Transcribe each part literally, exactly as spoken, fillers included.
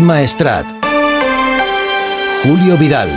Maestrat. Julio Vidal.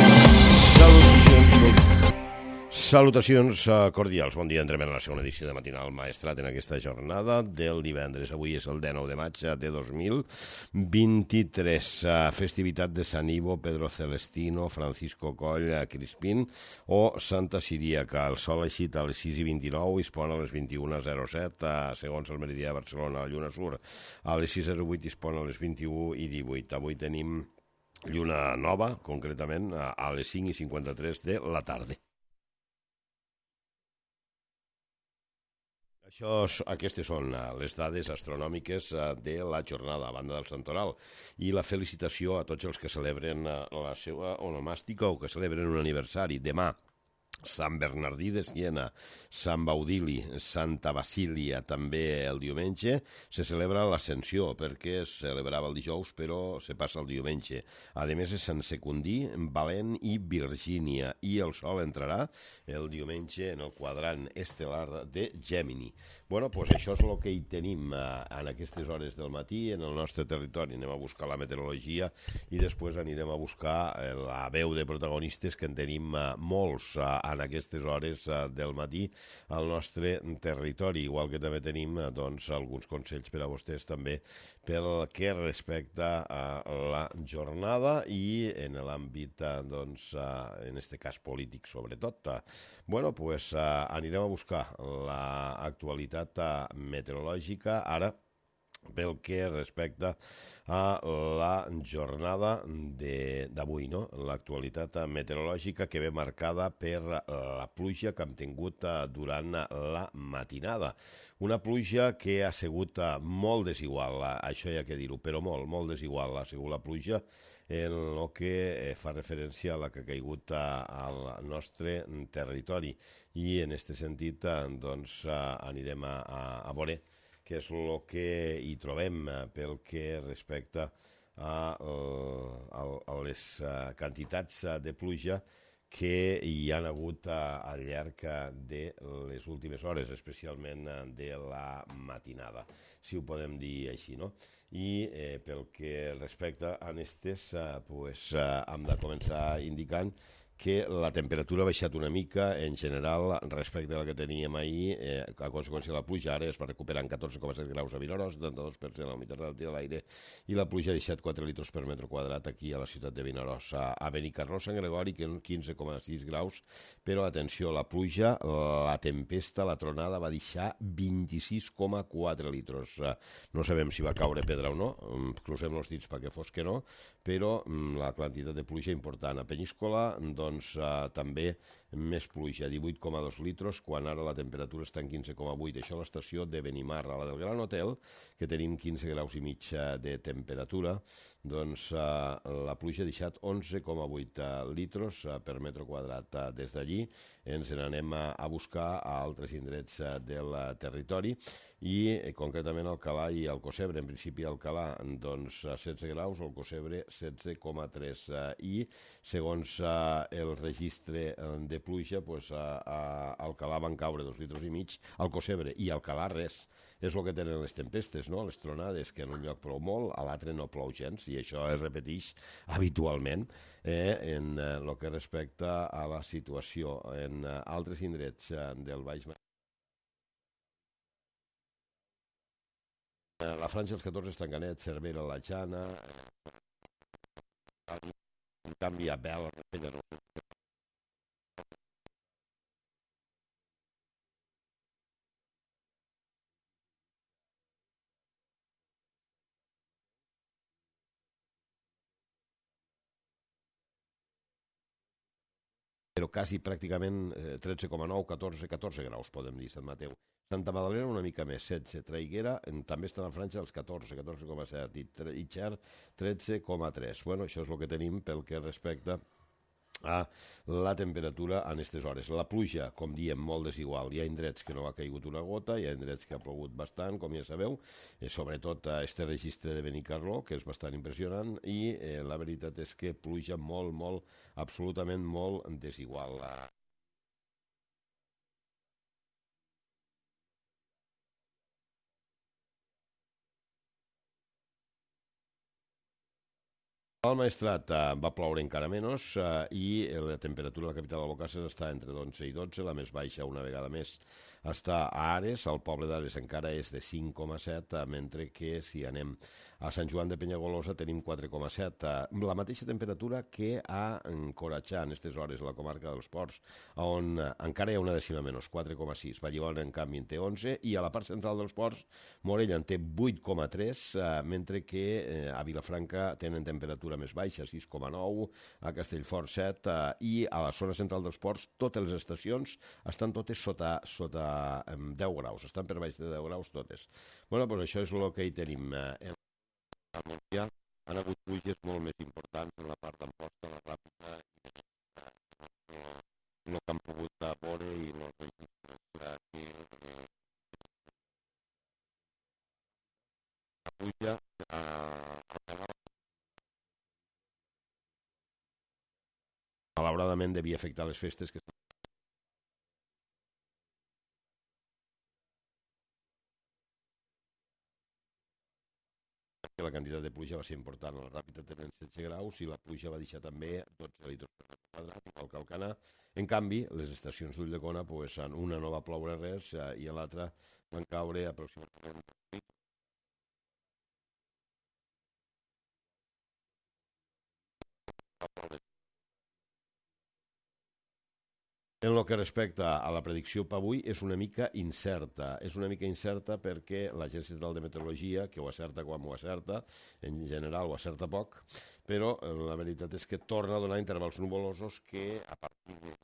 Salutacions cordials. Bon dia, entrem en la segona edició de Matinal Maestrat en aquesta jornada del divendres. Avui és el dinou de maig de dos mil vint-i-tres. Festivitat de Sant Ivo, Pedro Celestino, Francisco Coll, Crispín o Santa Siríaca. El sol ha eixit a les sis i vint-i-nou i es pon a les vint-i-una zero set, segons el meridià de Barcelona, a Lluna Sur. A les sis zero vuit i es pon a les vint-i-u i divuit. Avui tenim lluna nova, concretament, a les cinc i cinquanta-tres de la tarda. Això, aquestes són les dades astronòmiques de la jornada a banda del Santoral i la felicitació a tots els que celebren la seva onomàstica o que celebren un aniversari. Demà, Sant Bernardí de Siena, Sant Baudili, Santa Basília, també el diumenge, se celebra l'Ascensió, perquè es celebrava el dijous, però se passa el diumenge. A més, és Sant Secundí, Valent i Virgínia, i el sol entrarà el diumenge en el quadrant estel·lar de Gèmini. Bueno, doncs això és el que hi tenim en aquestes hores del matí en el nostre territori. Anem a buscar la meteorologia i després anirem a buscar la veu de protagonistes, que en tenim molts en aquestes hores del matí al nostre territori, igual que també tenim doncs, alguns consells per a vostès també pel que respecta a la jornada i en l'àmbit, doncs, en este cas polític sobretot. Bueno, pues anirem a buscar l'actualitat meteorològica ara pel que respecta a la jornada d'avui, no? L'actualitat meteorològica que ve marcada per la pluja que hem tingut durant la matinada. Una pluja que ha sigut molt desigual, això hi ha que dir-ho, però molt, molt desigual ha sigut la pluja en el que fa referència a la que ha caigut al nostre territori. I en aquest sentit doncs, anirem a, a veure què és el que hi trobem pel que respecta a, a, a les quantitats de pluja que hi han hagut al llarg de les últimes hores, especialment de la matinada, si ho podem dir així, no? I eh, pel que respecta a aquestes, eh, pues, eh, hem de començar indicant que la temperatura ha baixat una mica en general respecte a la que teníem ahir, eh, a conseqüència de la pluja. Ara es va recuperar en catorze coma set graus a Vinaròs, setanta-dos per cent la humitat relativa de l'aire, i la pluja ha deixat quatre litres per metre quadrat aquí a la ciutat de Vinaròs. A Benicarló, Sant Gregori, quinze coma sis graus, però atenció, la pluja, la tempesta, la tronada va deixar vint-i-sis coma quatre litres. No sabem si va caure pedra o no, crucem els dits perquè fos que no, però la quantitat de pluja important. A Penyíscola, doncs, doncs eh, també més pluja, divuit coma dos litres, quan ara la temperatura està en quinze coma vuit. Això a l'estació de Benimar. A la del Gran Hotel, que tenim quinze graus i mig de temperatura, doncs eh, la pluja ha deixat onze coma vuit litres per metre quadrat. Des d'allí ens n'anem a, a buscar a altres indrets del territori i eh, concretament Alcalà i Alcocebre. En principi Alcalà, doncs setze graus, Alcocebre setze coma tres, eh, i segons eh, el registre de pluja, pues, a, a Alcalà van caure dos litres i mig, Alcocebre i Alcalà res. És el que tenen les tempestes, no? Les tronades, que en un lloc plou molt, a l'altre no plou gens, i això es repeteix habitualment eh, en el que respecta a la situació. En eh, altres indrets eh, del Baix Maresme, eh, la Franja dels catorze Estancanets, Cervera, la Jana, eh, en canvi a Bel, però quasi pràcticament tretze coma nou, catorze, catorze graus, podem dir, Sant Mateu. Santa Madalena una mica més, setze. Traiguera també està en la franja dels catorze, catorze coma set, i, i Xert tretze coma tres. Bueno, això és el que tenim pel que respecta a la temperatura en aquestes hores. La pluja, com diem, molt desigual. Hi ha indrets que no ha caigut una gota, hi ha indrets que ha plogut bastant, com ja sabeu, eh, sobretot a este registre de Benicarló, que és bastant impressionant, i eh, la veritat és que pluja molt, molt, absolutament molt desigual. Al Maestrat eh, va ploure encara menys eh, i la temperatura a la capital d'Albocàsser està entre onze i dotze, la més baixa una vegada més està a Ares, el poble d'Ares encara és de cinc coma set, eh, mentre que si anem a Sant Joan de Penyagolosa tenim quatre coma set, eh, la mateixa temperatura que a Encoratjà en aquestes hores a la comarca dels Ports, on eh, encara hi ha una dècima menys, quatre coma sis, Vallibona en canvi en té onze i a la part central dels Ports Morella en té vuit coma tres, eh, mentre que eh, a Vilafranca tenen temperatura més baixa, sis coma nou, a Castellfort set, eh, i a la zona central dels ports totes les estacions estan totes sota, sota eh, deu graus, estan per baix de deu graus totes. Bueno, doncs això és el que hi tenim. Eh, en el Montsià han hagut pluges molt més importants en la part d'Amposta, la Ràpita, i el que han pogut veure i no la pluja a malauradament devia afectar les festes que la quantitat de pluja va ser important. La Ràpita tenen setze graus i la pluja va deixar també dotze litres per metre quadrat, igual que Alcanar. En canvi, les estacions d'Ulldecona, pues, una no va ploure res i a l'altra van caure aproximadament en el que respecta a la predicció per avui és una mica incerta. És una mica incerta perquè l'Agència Central de Meteorologia, que ho acerta quan ho acerta, en general ho acerta poc, però la veritat és que torna a donar intervals nuvolosos que a partir de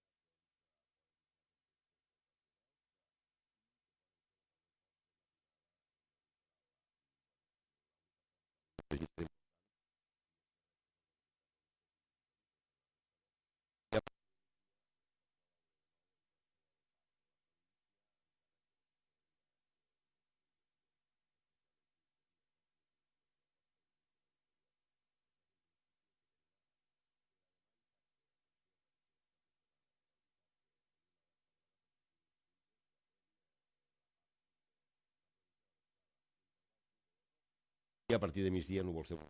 i a partir de migdia núvols de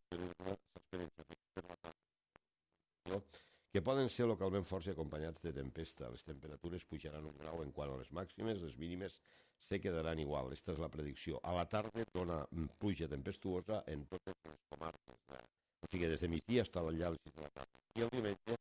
que poden ser localment forts i acompanyats de tempesta. Les temperatures pujaran un grau en quant a les màximes, les mínimes se quedaran igual. Aquesta és la predicció. A la tarda dona pluja tempestuosa en totes les comarques. O sigui, des de migdia fins al llarg de la tarda. I el diumenge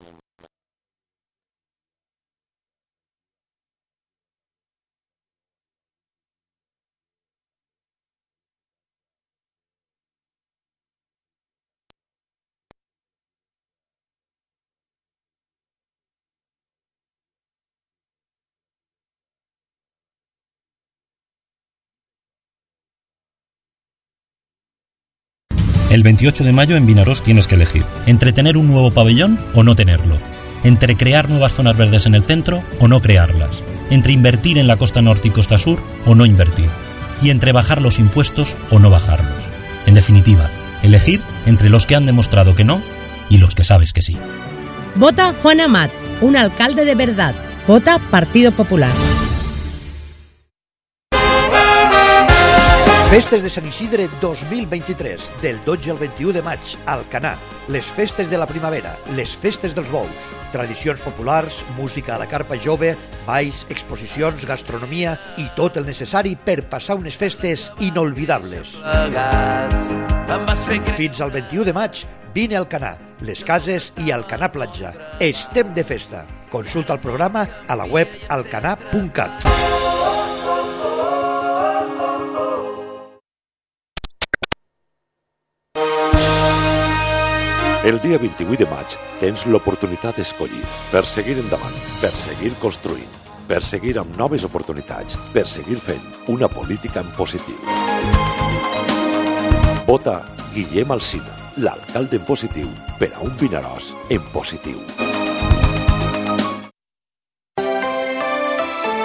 El veintiocho de mayo en Vinaròs tienes que elegir entre tener un nuevo pabellón o no tenerlo, entre crear nuevas zonas verdes en el centro o no crearlas, entre invertir en la costa norte y costa sur o no invertir, y entre bajar los impuestos o no bajarlos. En definitiva, elegir entre los que han demostrado que no y los que sabes que sí. Vota Juan Amat, un alcalde de verdad. Vota Partido Popular. Festes de Sant Isidre dos mil vint-i-tres, del dotze al vint-i-u de maig, a Alcanar. Les festes de la primavera, les festes dels bous, tradicions populars, música a la carpa jove, balls, exposicions, gastronomia i tot el necessari per passar unes festes inolvidables. Fins al vint-i-u de maig, vine a Alcanar, les cases i Alcanar Platja. Estem de festa. Consulta el programa a la web alcanar punt cat. El dia vint-i-vuit de maig tens l'oportunitat d'escollir per seguir endavant, per seguir construint, per seguir amb noves oportunitats, per seguir fent una política en positiu. Vota Guillem Alsina, l'alcalde en positiu, per a un Vinaròs en positiu.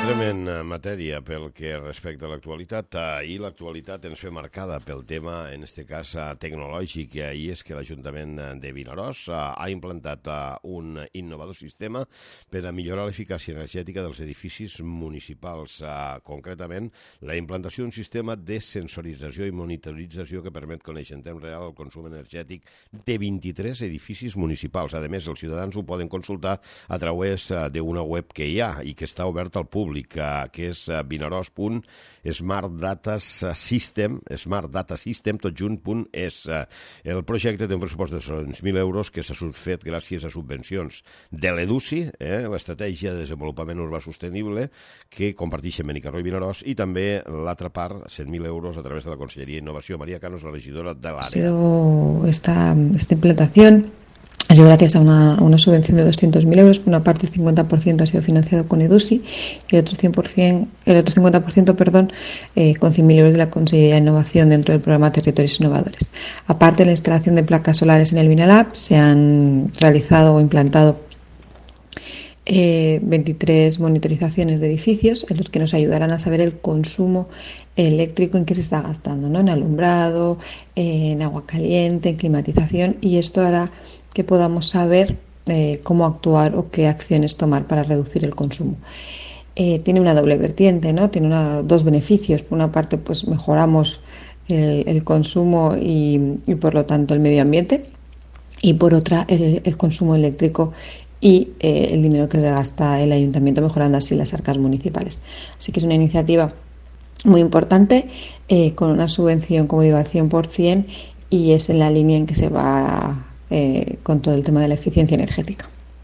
Entrem en matèria pel que respecta a l'actualitat. Ahir l'actualitat ens ve marcada pel tema, en este cas, tecnològic, i ahir és que l'Ajuntament de Vinaròs ha implantat un innovador sistema per a millorar l'eficàcia energètica dels edificis municipals. Concretament, la implantació d'un sistema de sensorització i monitorització que permet conèixer en temps real el consum energètic de vint-i-tres edificis municipals. A més, els ciutadans ho poden consultar a través d'una web que hi ha i que està oberta al públic, que és vinaròs punt smart data system, smart data system, tot junt punt es. El projecte té un pressupost de dos mil euros que s'ha fet gràcies a subvencions de l'EDUSI, eh, l'Estratègia de Desenvolupament Urbà Sostenible, que comparteixen Benicarló i Vinaròs, i també l'altra part, cent mil euros, a través de la Conselleria d'Innovació. María Canos, la regidora de l'àrea. Ha sido esta, esta implantación ha sido gracias a una, una subvención de doscientos mil euros. Por una parte, el cincuenta por ciento ha sido financiado con EDUSI y el otro, cien por ciento, el otro cincuenta por ciento perdón, eh, con cien mil euros de la Consellería de Innovación dentro del programa Territorios Innovadores. Aparte de la instalación de placas solares en el Vinalab, se han realizado o implantado eh, veintitrés monitorizaciones de edificios en los que nos ayudarán a saber el consumo eléctrico en que se está gastando, ¿no? En alumbrado, en agua caliente, en climatización, y esto hará que podamos saber eh, cómo actuar o qué acciones tomar para reducir el consumo. Eh, tiene una doble vertiente, ¿no? Tiene una, dos beneficios. Por una parte, pues mejoramos el, el consumo y, y por lo tanto el medio ambiente, y por otra el, el consumo eléctrico y eh, el dinero que se gasta el ayuntamiento, mejorando así las arcas municipales. Así que es una iniciativa muy importante, eh, con una subvención, como digo, al cien por ciento, y es en la línea en que se va eh, con todo el tema de la eficiencia energética.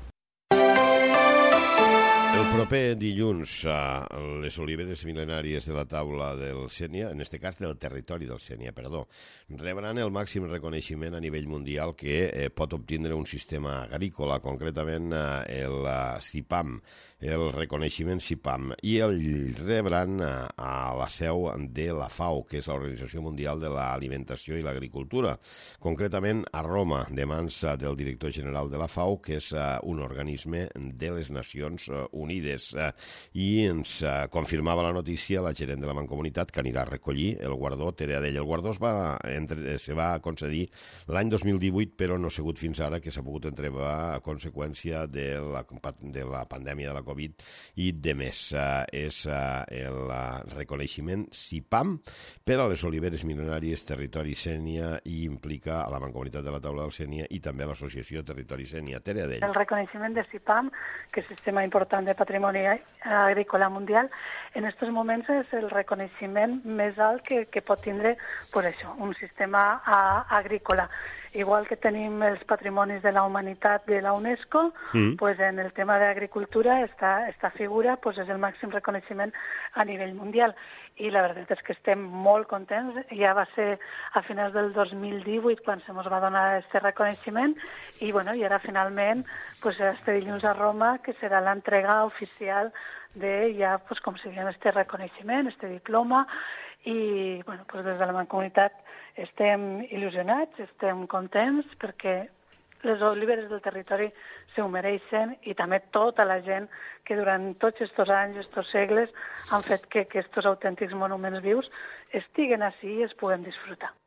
El proper dilluns, les oliveres mil·lenàries de la taula del Sénia, en este cas del territori del Sénia, perdó, rebran el màxim reconeixement a nivell mundial que eh, pot obtindre un sistema agrícola, concretament eh, el uh, CIPAM, el reconeixement CIPAM, i el rebran uh, a la seu de la FAO, que és l'Organització Mundial de l'Alimentació i l'Agricultura, concretament a Roma, de mans uh, del director general de la FAO, que és uh, un organisme de les Nacions uh, Unides, uh, i ens uh, confirmava la notícia la gerent de la Mancomunitat, que anirà a recollir el guardó, Tere Adell. El guardó es va, entre, se va concedir l'any dos mil divuit, però no ha sigut fins ara que s'ha pogut entregar a conseqüència de la, de la pandèmia de la Covid i de més. Uh, és uh, el uh, reconeixement CIPAM per a les oliveres mil·lenàries Territori Sénia, i implica a la Mancomunitat de la Taula del Sénia i també a l'Associació Territori Sénia. Tere Adell. El reconeixement de CIPAM, que és Sistema Important de Patrimoni Agrícola Mundial, en aquests moments és el reconeixement més alt que, que pot tindre, pues això, un sistema a, agrícola. Igual que tenim els patrimonis de la humanitat de la UNESCO, mm. pues en el tema d'agricultura esta, esta figura pues és el màxim reconeixement a nivell mundial. I la veritat és que estem molt contents. Ja va ser a finals del dos mil divuit quan se ens va donar aquest reconeixement, i, bueno, i ara finalment pues, este dilluns a Roma, que serà l'entrega oficial de ja, pues, com si diguem, este reconeixement, este diploma, i bueno, pues, des de la Mancomunitat estem il·lusionats, estem contents, perquè les oliveres del territori se ho mereixen, i també tota la gent que durant tots aquests anys, aquests segles, han fet que aquests autèntics monuments vius estiguen així i es puguem disfrutar.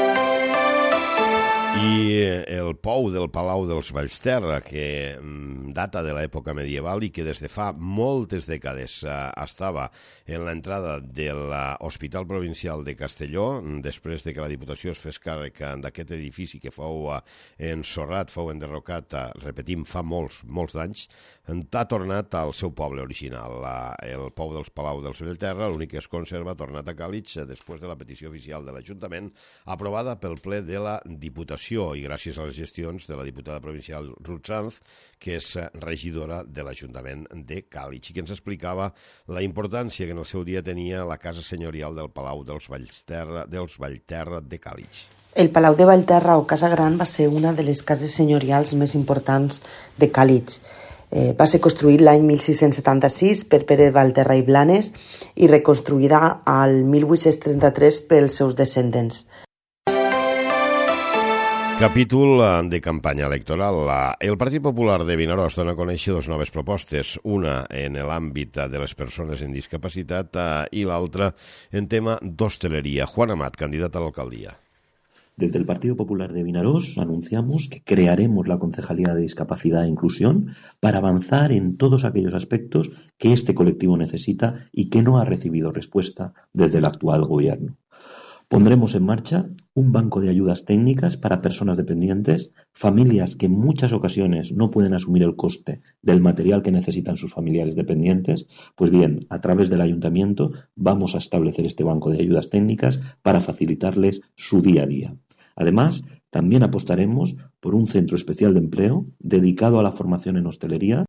I el pou del Palau dels Vallterra, que data de l'època medieval i que des de fa moltes dècades estava en l'entrada de l'Hospital Provincial de Castelló, després de que la Diputació es fes càrrec d'aquest edifici que fou ensorrat, fou enderrocat, repetim, fa molts, molts d'anys, ha tornat al seu poble original. El pou dels Palau dels Vallterra, l'únic que es conserva, ha tornat a Càlig després de la petició oficial de l'Ajuntament, aprovada pel ple de la Diputació, i gràcies a les gestions de la diputada provincial Ruth Sanz, que és regidora de l'Ajuntament de Càlig, i que ens explicava la importància que en el seu dia tenia la casa senyorial del Palau dels Vallterra, dels Vallterra de Càlig. El Palau de Vallterra o Casa Gran va ser una de les cases senyorials més importants de Càlig. Eh, va ser construït l'any mil sis-cents setanta-sis per Pere Vallterra i Blanes i reconstruïda al mil vuit-cents trenta-tres pels seus descendents. Capítol de campanya electoral. El Partit Popular de Vinaròs dona a conèixer dues noves propostes, una en l'àmbit de les persones amb discapacitat i l'altra en tema d'hostaleria. Juan Amat, candidat a l'alcaldia. Desde el Partido Popular de Vinaròs anunciamos que crearemos la Concejalía de Discapacidad e Inclusión para avanzar en todos aquellos aspectos que este colectivo necesita y que no ha recibido respuesta desde el actual gobierno. Pondremos en marcha un banco de ayudas técnicas para personas dependientes, familias que en muchas ocasiones no pueden asumir el coste del material que necesitan sus familiares dependientes. Pues bien, a través del ayuntamiento vamos a establecer este banco de ayudas técnicas para facilitarles su día a día. Además, también apostaremos por un centro especial de empleo dedicado a la formación en hostelería.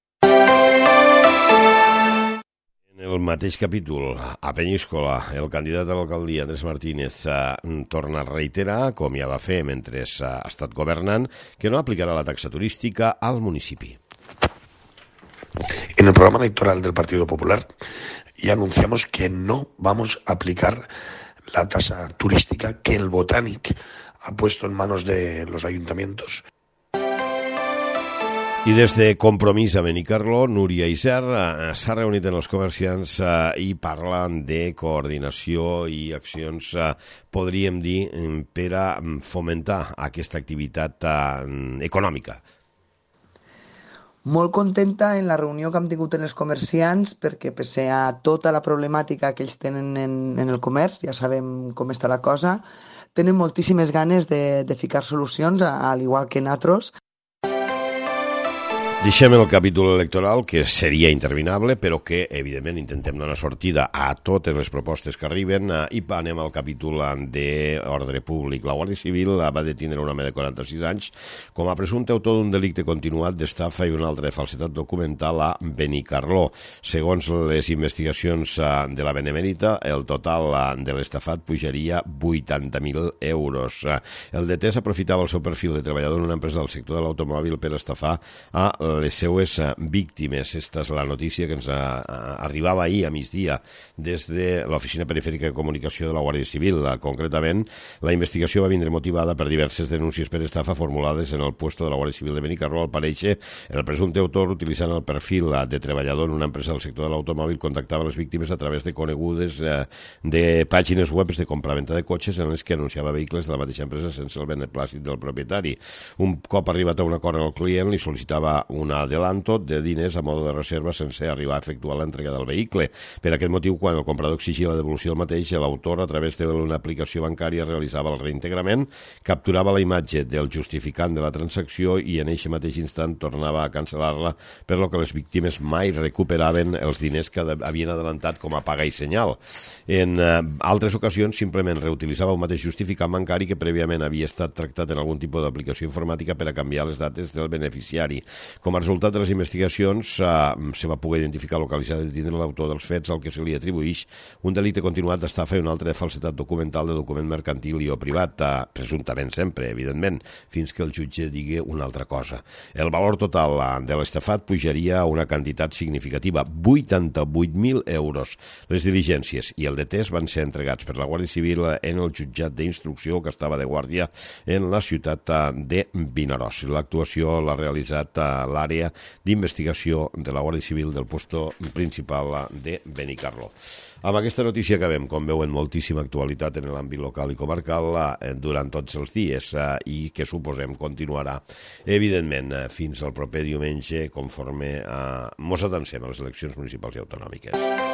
En el mateix capítol, a Penyíscola, el candidat a l'alcaldia, Andrés Martínez, eh, torna a reiterar, com ja va fer mentre ha estat governant, que no aplicarà la taxa turística al municipi. En el programa electoral del Partido Popular ya anunciamos que no vamos a aplicar la tasa turística que el Botánic ha puesto en manos de los ayuntamientos. I des de Compromís a Benicarló, Núria Isern eh, s'ha reunit amb els comerciants eh, i parlen de coordinació i accions, eh, podríem dir, per a fomentar aquesta activitat eh, econòmica. Molt contenta en la reunió que hem tingut amb els comerciants perquè, pese a tota la problemàtica que ells tenen en, en el comerç, ja sabem com està la cosa, tenen moltíssimes ganes de, de ficar solucions, al igual que nosaltres. Deixem el capítol electoral, que seria interminable, però que, evidentment, intentem donar sortida a totes les propostes que arriben, i anem al capítol d'ordre públic. La Guàrdia Civil va detenir un home de quaranta-sis anys com a presumpte autor d'un delicte continuat d'estafa i un altre de falsedat documental a Benicarló. Segons les investigacions de la Benemèrita, el total de l'estafat pujaria vuitanta mil euros. El detès aprofitava el seu perfil de treballador en una empresa del sector de l'automòbil per estafar a les seues víctimes. Esta és la notícia que ens arribava ahir a migdia des de l'Oficina Perifèrica de Comunicació de la Guàrdia Civil. Concretament, la investigació va vindre motivada per diverses denúncies per estafa formulades en el puesto de la Guàrdia Civil de Benicarló. Al parèixer, el presumpte autor, utilitzant el perfil de treballador en una empresa del sector de l'automòbil, contactava les víctimes a través de conegudes de pàgines web de compraventa de cotxes en les que anunciava vehicles de la mateixa empresa sense el beneplàcit del propietari. Un cop arribat a un acord amb el client, li sol·licitava un adelanto de diners a modo de reserva sense arribar a efectuar l'entrega del vehicle. Per aquest motiu, quan el comprador exigia la devolució del mateix, l'autor, a través d'una aplicació bancària, realitzava el reintegrament, capturava la imatge del justificant de la transacció i en aquest mateix instant tornava a cancel·lar-la, per lo que les víctimes mai recuperaven els diners que havien adelantat com a paga i senyal. En eh, altres ocasions, simplement reutilitzava un mateix justificant bancari que prèviament havia estat tractat en algun tipus d'aplicació informàtica per a canviar les dates del beneficiari. Com a resultat de les investigacions, eh, se va poder identificar, localitzar i detenir l'autor dels fets, al que se li atribuïx un delicte continuat d'estafa i un altre de falsetat documental de document mercantil i o privat, eh, presumptament sempre, evidentment, fins que el jutge digui una altra cosa. El valor total eh, de l'estafat pujaria a una quantitat significativa, vuitanta-vuit mil euros. Les diligències i el detès van ser entregats per la Guàrdia Civil en el jutjat d'instrucció que estava de guàrdia en la ciutat de Vinaròs. L'actuació l'ha realitzat a l'àrea d'investigació de la Guàrdia Civil del puesto principal de Benicarló. Amb aquesta notícia acabem, com veuen, moltíssima actualitat en l'àmbit local i comarcal durant tots els dies i que suposem continuarà, evidentment, fins al proper diumenge, conforme mos atansem a les eleccions municipals i autonòmiques.